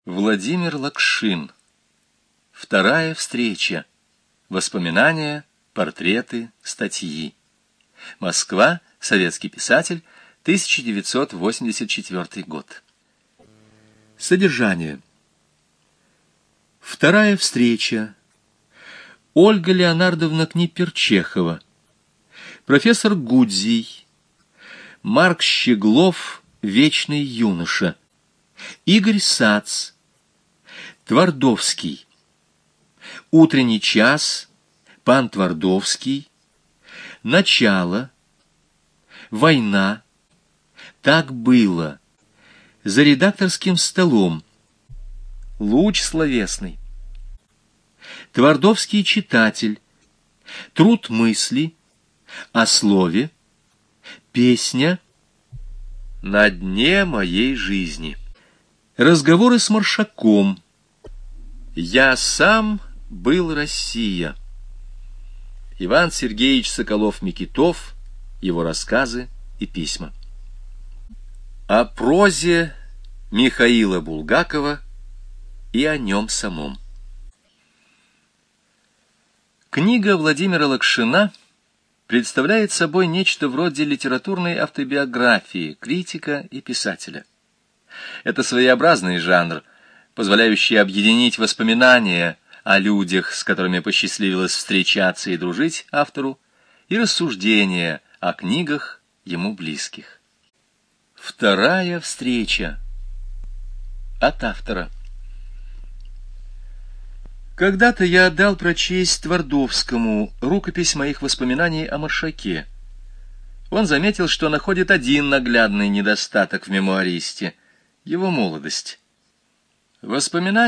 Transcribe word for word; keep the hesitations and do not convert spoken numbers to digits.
Владимир Лакшин. Вторая встреча. Воспоминания, портреты, статьи. Москва. Советский писатель. тысяча девятьсот восемьдесят четвёртый год. Содержание. Вторая встреча. Ольга Леонардовна Книперчехова. Профессор Гудзий. Марк Щеглов, вечный юноша. Игорь Сац. Твардовский. Утренний час. Пан Твардовский. Начало. Война. Так было. За редакторским столом. Луч словесный. Твардовский читатель. Труд мысли. О слове. Песня. На дне моей жизни. Разговоры с Маршаком. Я сам был Россия. Иван Сергеевич Соколов-Микитов. Его рассказы и письма. О прозе Михаила Булгакова и о нем самом. Книга Владимира Лакшина представляет собой нечто вроде литературной автобиографии критика и писателя. Это своеобразный жанр, позволяющий объединить воспоминания о людях, с которыми посчастливилось встречаться и дружить автору, и рассуждения о книгах ему близких. Вторая встреча. От автора. Когда-то я отдал прочесть Твардовскому рукопись моих воспоминаний о Маршаке. Он заметил, что находит один наглядный недостаток в мемуаристе — его молодость. Воспоминания